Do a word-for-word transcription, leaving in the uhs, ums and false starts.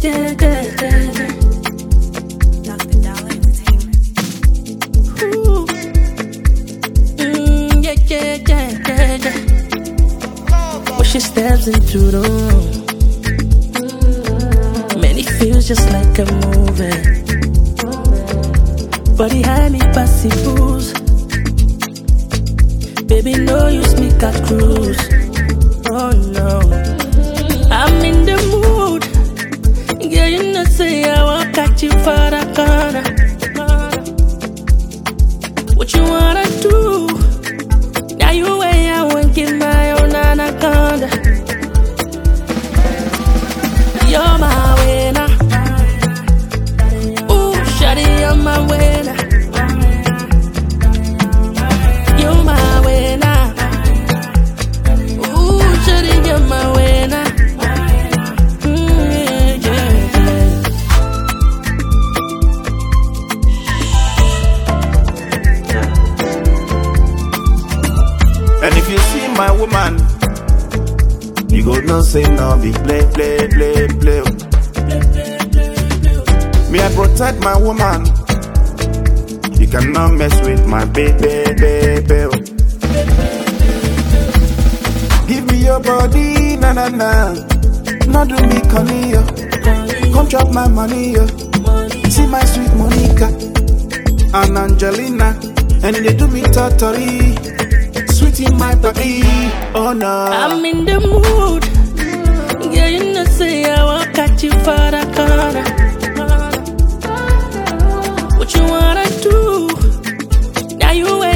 yeah, yeah, yeah. Doctor Dollar Entertainment. Ooh. Mm, yeah, yeah, yeah, yeah, yeah. When she steps into the room, man, it feels just like a movie. Body highly possible. Baby, no use me cat cruise. Oh no, I'm in the mood. Girl, you know say I won't catch you for the corner. What you wanna do? Now you way I won't give my own anaconda. You're my winner. Ooh, shawty, you're my winner. You're my winner. Ooh, shawty, you're my winner. Mm, yeah, yeah. And if you see my woman, you go no say no be play, play, play, play. Me I protect my woman. You cannot mess with my baby, baby. Give me your body, na na na. Not do me conny, yo. Come drop my money, yo. See my sweet Monica and Angelina, and they do me totally. Sweet in my body, oh no. I'm in the mood. Girl, you know say I won't catch you for the corner. What you wanna do? Now you